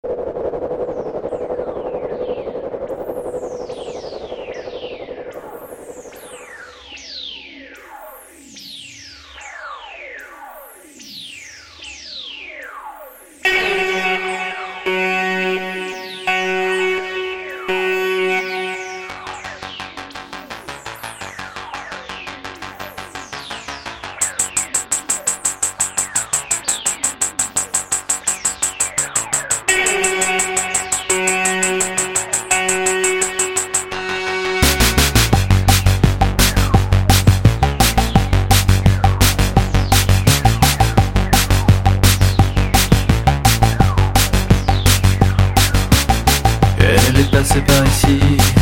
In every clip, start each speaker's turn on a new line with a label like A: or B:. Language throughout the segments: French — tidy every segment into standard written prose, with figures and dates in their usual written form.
A: Elle est passée par ici,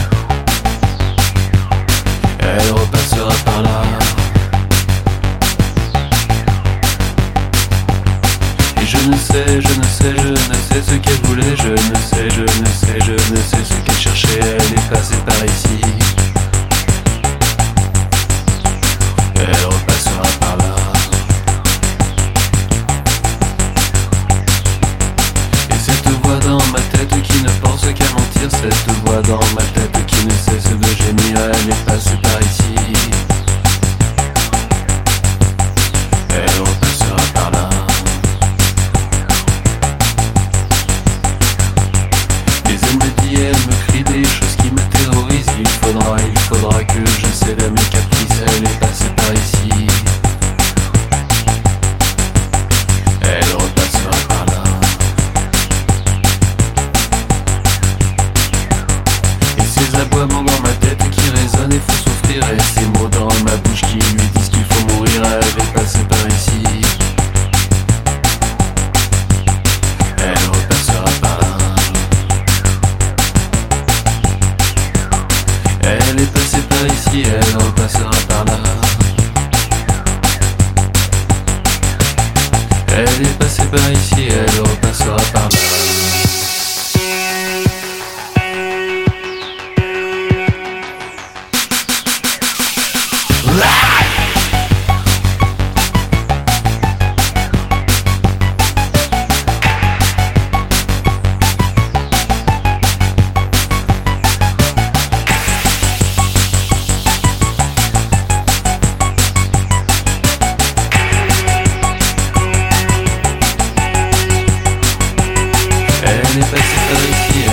A: elle repassera par là. Et je ne sais ce qu'elle voulait, je ne sais ce qu'elle cherchait. Elle est passée par ici, elle repassera par là. Et cette voix dans ma tête qui ne pense qu'à mentir, cette voix dans ma tête qui ne cesse de gémir, elle est passée par ici, elle repassera par là. Mais elle me dit, elle me crie des choses qui me terrorisent. Il faudra que je cède à mes caprices. Elle est passée par ici, elle repassera par là. Et ces aboiements dans ma tête qui résonnent et font souffrir, et ces mots dans ma bouche qui lui disent qu'il faut mourir. Elle est passée par ici, elle repassera par là. Elle est passée par ici, elle repassera par là. Elle est passée par ici, elle repassera par là. Elle est passée par ici,